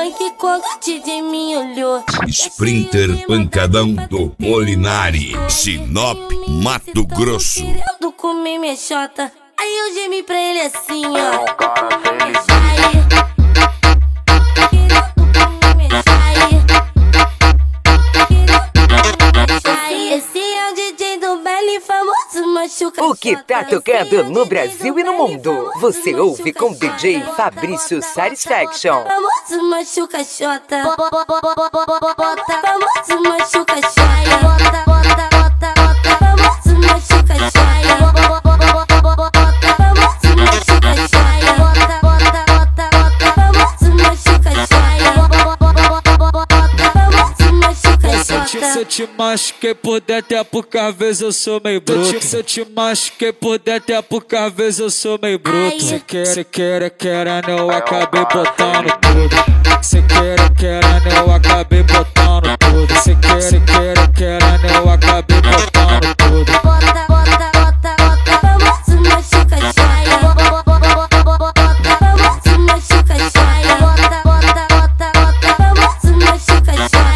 funk quando o DJ me olhou. Sprinter Pancadão do Molinari, Sinop, Mato Grosso. Eu comi minha xota, aí eu gemi pra ele assim, ó. O que tá tocando no Brasil e no mundo, você ouve com DJ Fabrício Satisfaction. Famoso machuca xota, famoso machuca xota, famoso machuca xota, famoso machuca Se eu te machuquei por dentro é porque às vezes eu sou meio bruto. Se eu te machuquei por dentro é porque às vezes eu sou meio bruto. Se quer, não, acabei botando tudo. Se quer, não, acabei botando tudo. Se quer, não, acabei botando tudo. famoso machuca xota, famoso machuca xota, famoso machuca xota.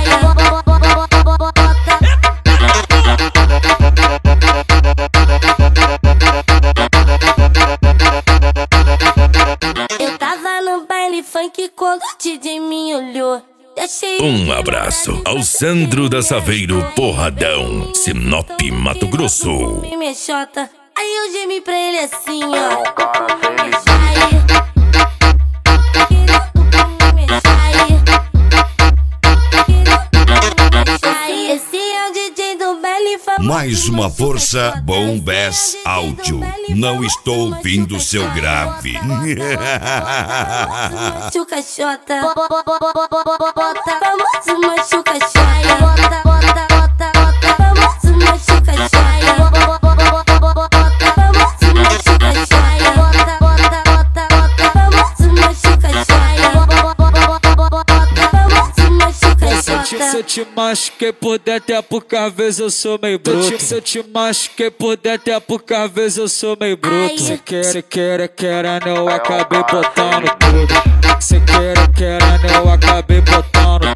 Funk quando o DJ me olhou. Um abraço ao Sandro da Saveiro Porradão, Sinop, Mato Grosso. Minha xota, aí eu gemi pra ele assim, ó. Mais uma força, Bombess Áudio. Não estou ouvindo seu grave. Machuca xota, famoso machuca xota, famoso machuca xota, famoso machuca xota, famoso machuca xota. Se eu te machuquei por dentro é porque às vezes eu sou meio bruto. Se eu te machuquei por dentro é porque às vezes eu sou meio bruto. Se quer, não, acabei botando tudo. Se quer, não, acabei botando